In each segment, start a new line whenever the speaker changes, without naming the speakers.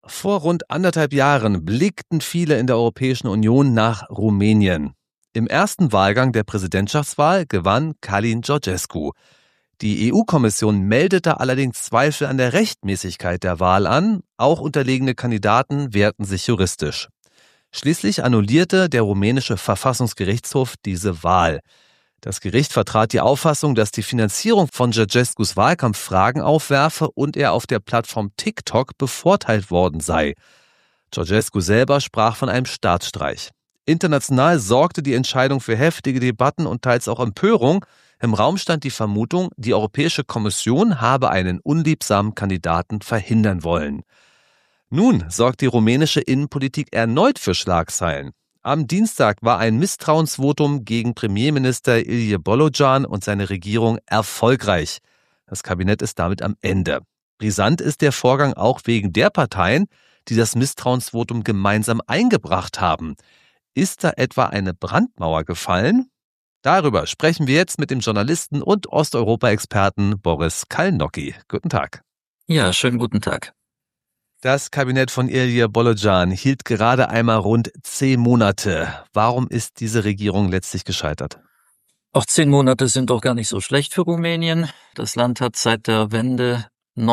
Vor rund 1,5 Jahren blickten viele in der Europäischen Union nach Rumänien. Im ersten Wahlgang der Präsidentschaftswahl gewann Călin Georgescu. Die EU-Kommission meldete allerdings Zweifel an der Rechtmäßigkeit der Wahl an. Auch unterlegene Kandidaten wehrten sich juristisch. Schließlich annullierte der rumänische Verfassungsgerichtshof diese Wahl. Das Gericht vertrat die Auffassung, dass die Finanzierung von Georgescus Wahlkampf Fragen aufwerfe und er auf der Plattform TikTok bevorteilt worden sei. Georgescu selber sprach von einem Staatsstreich. International sorgte die Entscheidung für heftige Debatten und teils auch Empörung. Im Raum stand die Vermutung, die Europäische Kommission habe einen unliebsamen Kandidaten verhindern wollen. Nun sorgt die rumänische Innenpolitik erneut für Schlagzeilen. Am Dienstag war ein Misstrauensvotum gegen Premierminister Ilie Bolojan und seine Regierung erfolgreich. Das Kabinett ist damit am Ende. Brisant ist der Vorgang auch wegen der Parteien, die das Misstrauensvotum gemeinsam eingebracht haben. Ist da etwa eine Brandmauer gefallen? Darüber sprechen wir jetzt mit dem Journalisten und Osteuropa-Experten Boris Kalnocki. Guten Tag.
Ja, schönen guten Tag.
Das Kabinett von Ilie Bolojan hielt gerade einmal rund 10 Monate. Warum ist diese Regierung letztlich gescheitert?
Auch 10 Monate sind doch gar nicht so schlecht für Rumänien. Das Land hat seit der Wende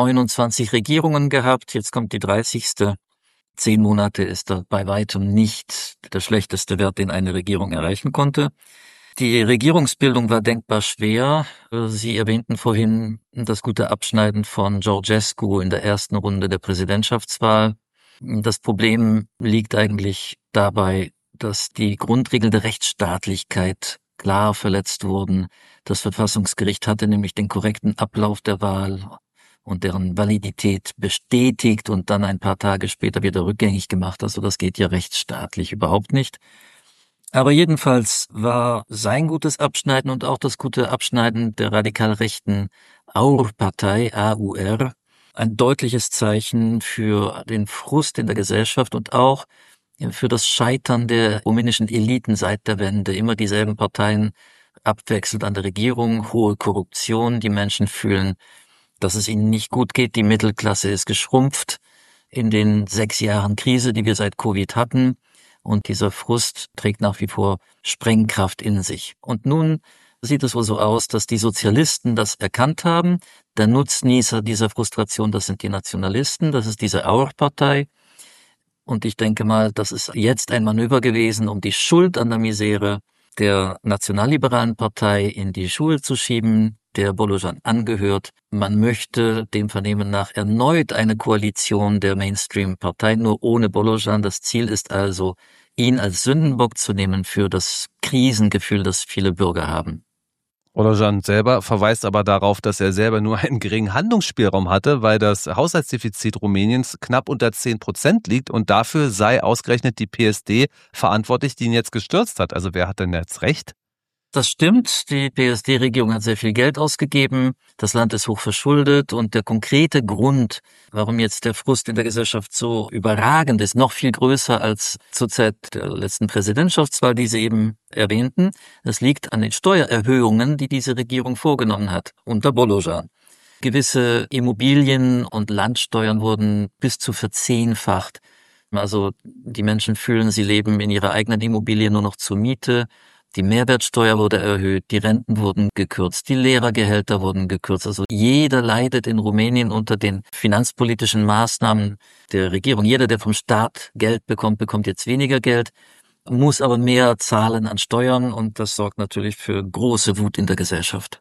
29 Regierungen gehabt. Jetzt kommt die 30. 10 Monate ist da bei weitem nicht der schlechteste Wert, den eine Regierung erreichen konnte. Die Regierungsbildung war denkbar schwer. Sie erwähnten vorhin das gute Abschneiden von Georgescu in der ersten Runde der Präsidentschaftswahl. Das Problem liegt eigentlich dabei, dass die Grundregeln der Rechtsstaatlichkeit klar verletzt wurden. Das Verfassungsgericht hatte nämlich den korrekten Ablauf der Wahl und deren Validität bestätigt und dann ein paar Tage später wieder rückgängig gemacht. Also das geht ja rechtsstaatlich überhaupt nicht. Aber jedenfalls war sein gutes Abschneiden und auch das gute Abschneiden der radikal rechten AUR-Partei, AUR, ein deutliches Zeichen für den Frust in der Gesellschaft und auch für das Scheitern der rumänischen Eliten seit der Wende. Immer dieselben Parteien abwechselnd an der Regierung, hohe Korruption, die Menschen fühlen, dass es ihnen nicht gut geht, die Mittelklasse ist geschrumpft in den 6 Jahren Krise, die wir seit Covid hatten. Und dieser Frust trägt nach wie vor Sprengkraft in sich. Und nun sieht es wohl so aus, dass die Sozialisten das erkannt haben. Der Nutznießer dieser Frustration, das sind die Nationalisten, das ist diese AUR-Partei. Und ich denke mal, das ist jetzt ein Manöver gewesen, um die Schuld an der Misere der nationalliberalen Partei in die Schuhe zu schieben, der Bolojan angehört. Man möchte dem Vernehmen nach erneut eine Koalition der Mainstream-Partei, nur ohne Bolojan. Das Ziel ist also, ihn als Sündenbock zu nehmen für das Krisengefühl, das viele Bürger haben.
Bolojan selber verweist aber darauf, dass er selber nur einen geringen Handlungsspielraum hatte, weil das Haushaltsdefizit Rumäniens knapp unter 10% liegt und dafür sei ausgerechnet die PSD verantwortlich, die ihn jetzt gestürzt hat. Also wer hat denn jetzt recht?
Das stimmt, die PSD-Regierung hat sehr viel Geld ausgegeben, das Land ist hoch verschuldet und der konkrete Grund, warum jetzt der Frust in der Gesellschaft so überragend ist, noch viel größer als zur Zeit der letzten Präsidentschaftswahl, die Sie eben erwähnten, das liegt an den Steuererhöhungen, die diese Regierung vorgenommen hat unter Bolojan. Gewisse Immobilien- und Landsteuern wurden bis zu verzehnfacht. Also die Menschen fühlen, sie leben in ihrer eigenen Immobilie nur noch zur Miete. Die Mehrwertsteuer wurde erhöht, die Renten wurden gekürzt, die Lehrergehälter wurden gekürzt. Also jeder leidet in Rumänien unter den finanzpolitischen Maßnahmen der Regierung. Jeder, der vom Staat Geld bekommt, bekommt jetzt weniger Geld, muss aber mehr zahlen an Steuern und das sorgt natürlich für große Wut in der Gesellschaft.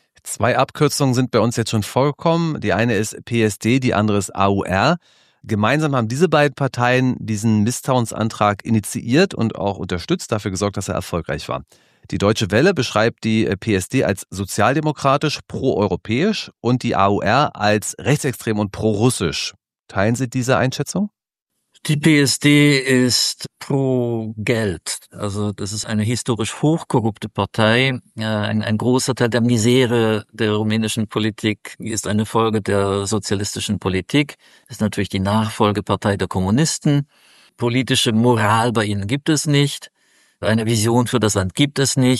2 Abkürzungen sind bei uns jetzt schon vorgekommen. Die eine ist PSD, die andere ist AUR. Gemeinsam haben diese beiden Parteien diesen Misstrauensantrag initiiert und auch unterstützt, dafür gesorgt, dass er erfolgreich war. Die Deutsche Welle beschreibt die PSD als sozialdemokratisch, proeuropäisch und die AUR als rechtsextrem und prorussisch. Teilen Sie diese Einschätzung?
Die PSD ist pro Geld. Also das ist eine historisch hochkorrupte Partei. Ein großer Teil der Misere der rumänischen Politik ist eine Folge der sozialistischen Politik. Das ist natürlich die Nachfolgepartei der Kommunisten. Politische Moral bei ihnen gibt es nicht. Eine Vision für das Land gibt es nicht.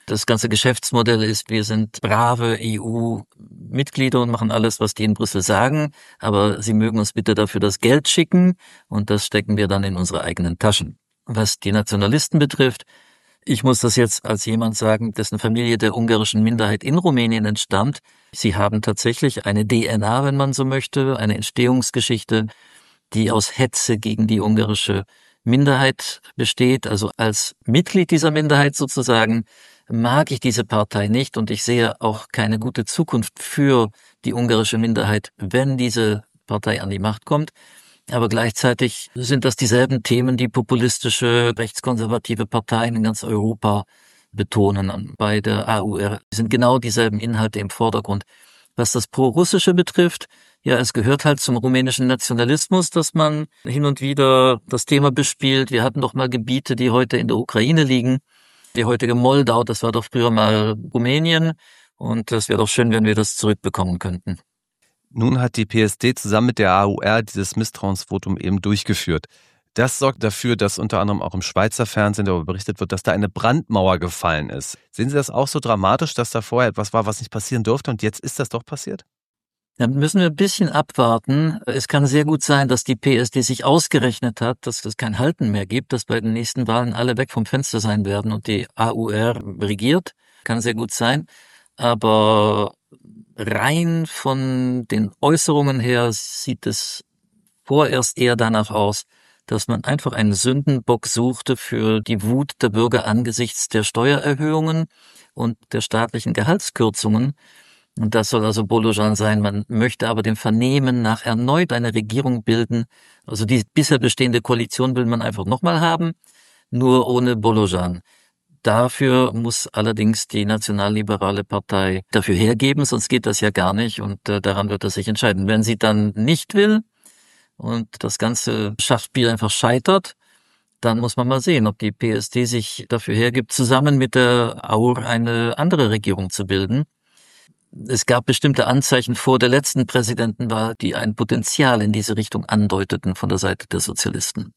Das ganze Geschäftsmodell ist, wir sind brave EU-Mitglieder und machen alles, was die in Brüssel sagen, aber sie mögen uns bitte dafür das Geld schicken und das stecken wir dann in unsere eigenen Taschen. Was die Nationalisten betrifft, ich muss das jetzt als jemand sagen, dessen Familie der ungarischen Minderheit in Rumänien entstammt. Sie haben tatsächlich eine DNA, wenn man so möchte, eine Entstehungsgeschichte, die aus Hetze gegen die ungarische Minderheit besteht. Also als Mitglied dieser Minderheit sozusagen mag ich diese Partei nicht und ich sehe auch keine gute Zukunft für die ungarische Minderheit, wenn diese Partei an die Macht kommt. Aber gleichzeitig sind das dieselben Themen, die populistische, rechtskonservative Parteien in ganz Europa betonen. Bei der AUR sind genau dieselben Inhalte im Vordergrund. Was das Pro-Russische betrifft, ja, es gehört halt zum rumänischen Nationalismus, dass man hin und wieder das Thema bespielt. Wir hatten doch mal Gebiete, die heute in der Ukraine liegen. Die heutige Moldau, das war doch früher mal Rumänien. Und das wäre doch schön, wenn wir das zurückbekommen könnten.
Nun hat die PSD zusammen mit der AUR dieses Misstrauensvotum eben durchgeführt. Das sorgt dafür, dass unter anderem auch im Schweizer Fernsehen darüber berichtet wird, dass da eine Brandmauer gefallen ist. Sehen Sie das auch so dramatisch, dass da vorher etwas war, was nicht passieren durfte und jetzt ist das doch passiert?
Da müssen wir ein bisschen abwarten. Es kann sehr gut sein, dass die PSD sich ausgerechnet hat, dass es kein Halten mehr gibt, dass bei den nächsten Wahlen alle weg vom Fenster sein werden und die AUR regiert. Kann sehr gut sein. Aber rein von den Äußerungen her sieht es vorerst eher danach aus, dass man einfach einen Sündenbock suchte für die Wut der Bürger angesichts der Steuererhöhungen und der staatlichen Gehaltskürzungen. Und das soll also Bolojan sein. Man möchte aber dem Vernehmen nach erneut eine Regierung bilden. Also die bisher bestehende Koalition will man einfach nochmal haben, nur ohne Bolojan. Dafür muss allerdings die nationalliberale Partei dafür hergeben, sonst geht das ja gar nicht und daran wird er sich entscheiden. Wenn sie dann nicht will und das ganze Schachspiel einfach scheitert, dann muss man mal sehen, ob die PSD sich dafür hergibt, zusammen mit der AUR eine andere Regierung zu bilden. Es gab bestimmte Anzeichen vor der letzten Präsidentenwahl, die ein Potenzial in diese Richtung andeuteten von der Seite der Sozialisten.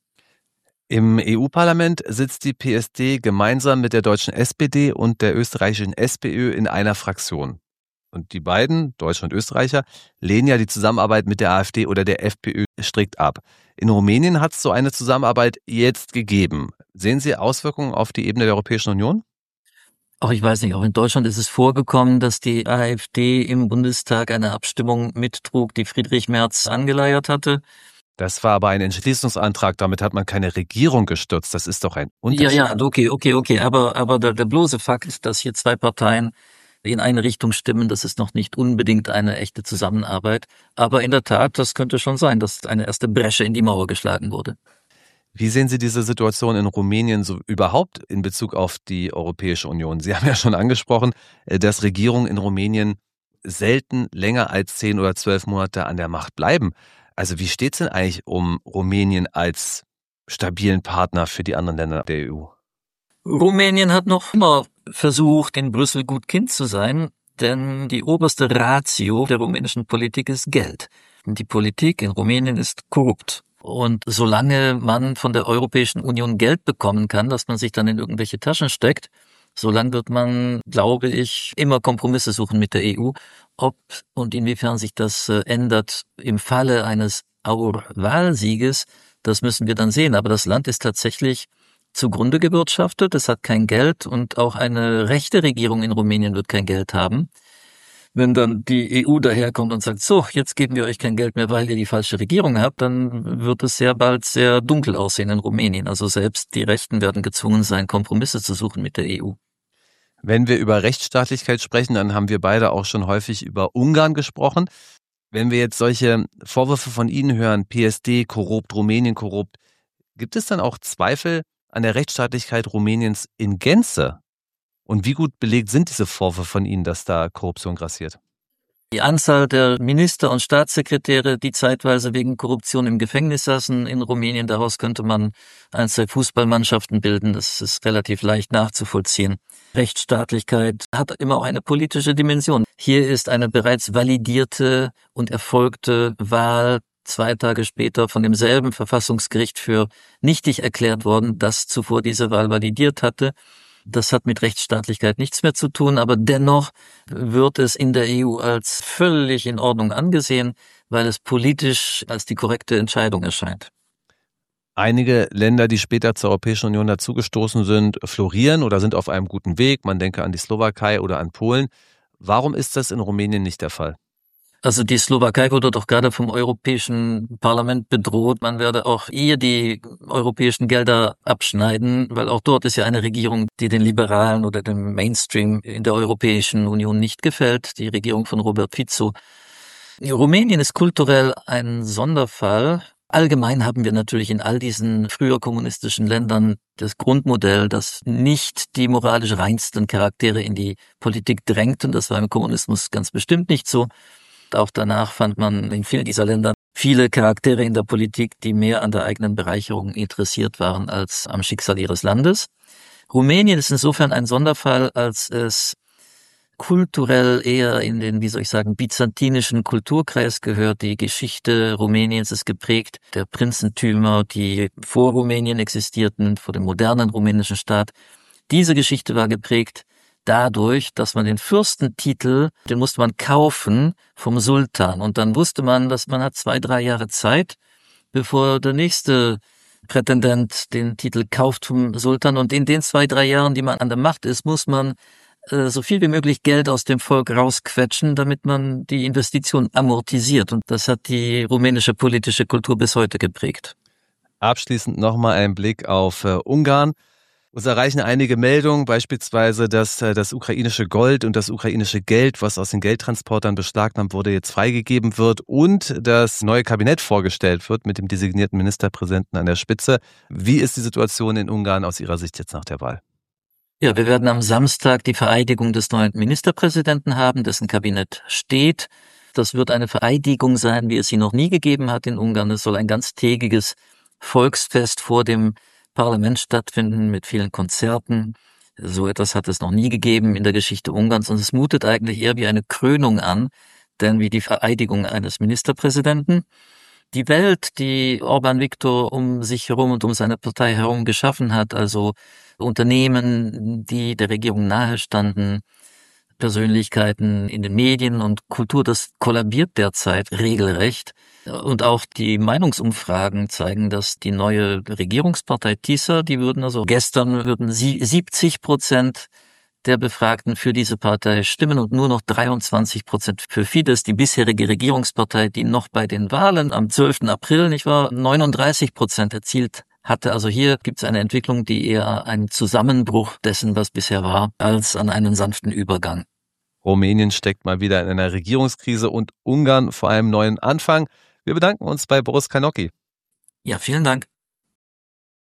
Im EU-Parlament sitzt die PSD gemeinsam mit der deutschen SPD und der österreichischen SPÖ in einer Fraktion. Und die beiden, Deutsche und Österreicher, lehnen ja die Zusammenarbeit mit der AfD oder der FPÖ strikt ab. In Rumänien hat es so eine Zusammenarbeit jetzt gegeben. Sehen Sie Auswirkungen auf die Ebene der Europäischen Union?
Auch ich weiß nicht, auch in Deutschland ist es vorgekommen, dass die AfD im Bundestag eine Abstimmung mittrug, die Friedrich Merz angeleiert hatte.
Das war aber ein Entschließungsantrag, damit hat man keine Regierung gestürzt. Das ist doch ein Unterschied.
Ja, okay. Aber der bloße Fakt, dass hier zwei Parteien in eine Richtung stimmen, das ist noch nicht unbedingt eine echte Zusammenarbeit. Aber in der Tat, das könnte schon sein, dass eine erste Bresche in die Mauer geschlagen wurde.
Wie sehen Sie diese Situation in Rumänien so überhaupt in Bezug auf die Europäische Union? Sie haben ja schon angesprochen, dass Regierungen in Rumänien selten länger als 10 oder 12 Monate an der Macht bleiben. Also wie steht es denn eigentlich um Rumänien als stabilen Partner für die anderen Länder der EU?
Rumänien hat noch immer versucht, in Brüssel gut Kind zu sein, denn die oberste Ratio der rumänischen Politik ist Geld. Die Politik in Rumänien ist korrupt. Und solange man von der Europäischen Union Geld bekommen kann, dass man sich dann in irgendwelche Taschen steckt, solange wird man, glaube ich, immer Kompromisse suchen mit der EU. Ob und inwiefern sich das ändert im Falle eines AUR-Wahlsieges, das müssen wir dann sehen. Aber das Land ist tatsächlich zugrunde gewirtschaftet. Es hat kein Geld und auch eine rechte Regierung in Rumänien wird kein Geld haben. Wenn dann die EU daherkommt und sagt, so, jetzt geben wir euch kein Geld mehr, weil ihr die falsche Regierung habt, dann wird es sehr bald sehr dunkel aussehen in Rumänien. Also selbst die Rechten werden gezwungen sein, Kompromisse zu suchen mit der EU.
Wenn wir über Rechtsstaatlichkeit sprechen, dann haben wir beide auch schon häufig über Ungarn gesprochen. Wenn wir jetzt solche Vorwürfe von Ihnen hören, PSD korrupt, Rumänien korrupt, gibt es dann auch Zweifel an der Rechtsstaatlichkeit Rumäniens in Gänze? Und wie gut belegt sind diese Vorwürfe von Ihnen, dass da Korruption grassiert?
Die Anzahl der Minister und Staatssekretäre, die zeitweise wegen Korruption im Gefängnis saßen in Rumänien, daraus könnte man 1, 2 Fußballmannschaften bilden. Das ist relativ leicht nachzuvollziehen. Rechtsstaatlichkeit hat immer auch eine politische Dimension. Hier ist eine bereits validierte und erfolgte Wahl 2 Tage später von demselben Verfassungsgericht für nichtig erklärt worden, das zuvor diese Wahl validiert hatte. Das hat mit Rechtsstaatlichkeit nichts mehr zu tun, aber dennoch wird es in der EU als völlig in Ordnung angesehen, weil es politisch als die korrekte Entscheidung erscheint.
Einige Länder, die später zur Europäischen Union dazugestoßen sind, florieren oder sind auf einem guten Weg. Man denke an die Slowakei oder an Polen. Warum ist das in Rumänien nicht der Fall?
Also die Slowakei wurde doch gerade vom Europäischen Parlament bedroht. Man werde auch ihr die europäischen Gelder abschneiden, weil auch dort ist ja eine Regierung, die den Liberalen oder dem Mainstream in der Europäischen Union nicht gefällt, die Regierung von Robert Fico. Rumänien ist kulturell ein Sonderfall. Allgemein haben wir natürlich in all diesen früher kommunistischen Ländern das Grundmodell, dass nicht die moralisch reinsten Charaktere in die Politik drängten. Das war im Kommunismus ganz bestimmt nicht so. Auch danach fand man in vielen dieser Länder viele Charaktere in der Politik, die mehr an der eigenen Bereicherung interessiert waren als am Schicksal ihres Landes. Rumänien ist insofern ein Sonderfall, als es kulturell eher in den, byzantinischen Kulturkreis gehört. Die Geschichte Rumäniens ist geprägt der Prinzentümer, die vor Rumänien existierten, vor dem modernen rumänischen Staat. Diese Geschichte war geprägt dadurch, dass man den Fürstentitel, den musste man kaufen vom Sultan. Und dann wusste man, dass man hat 2-3 Jahre Zeit, bevor der nächste Prätendent den Titel kauft vom Sultan. Und in den 2-3 Jahren, die man an der Macht ist, muss man so viel wie möglich Geld aus dem Volk rausquetschen, damit man die Investition amortisiert. Und das hat die rumänische politische Kultur bis heute geprägt.
Abschließend nochmal ein Blick auf Ungarn. Uns erreichen einige Meldungen, beispielsweise, dass das ukrainische Gold und das ukrainische Geld, was aus den Geldtransportern beschlagnahmt wurde, jetzt freigegeben wird und das neue Kabinett vorgestellt wird mit dem designierten Ministerpräsidenten an der Spitze. Wie ist die Situation in Ungarn aus Ihrer Sicht jetzt nach der Wahl?
Ja, wir werden am Samstag die Vereidigung des neuen Ministerpräsidenten haben, dessen Kabinett steht. Das wird eine Vereidigung sein, wie es sie noch nie gegeben hat in Ungarn. Es soll ein ganztägiges Volksfest vor dem Parlament stattfinden mit vielen Konzerten. So etwas hat es noch nie gegeben in der Geschichte Ungarns und es mutet eigentlich eher wie eine Krönung an, denn wie die Vereidigung eines Ministerpräsidenten. Die Welt, die Orbán Viktor um sich herum und um seine Partei herum geschaffen hat, also Unternehmen, die der Regierung nahestanden, Persönlichkeiten in den Medien und Kultur, das kollabiert derzeit regelrecht. Und auch die Meinungsumfragen zeigen, dass die neue Regierungspartei TISA, gestern würden 70% der Befragten für diese Partei stimmen und nur noch 23% für Fidesz, die bisherige Regierungspartei, die noch bei den Wahlen am 12. April, 39% erzielt hatte. Also hier gibt es eine Entwicklung, die eher einen Zusammenbruch dessen, was bisher war, als an einen sanften Übergang.
Rumänien steckt mal wieder in einer Regierungskrise und Ungarn vor einem neuen Anfang. Wir bedanken uns bei Boris Karnocki.
Ja, vielen Dank.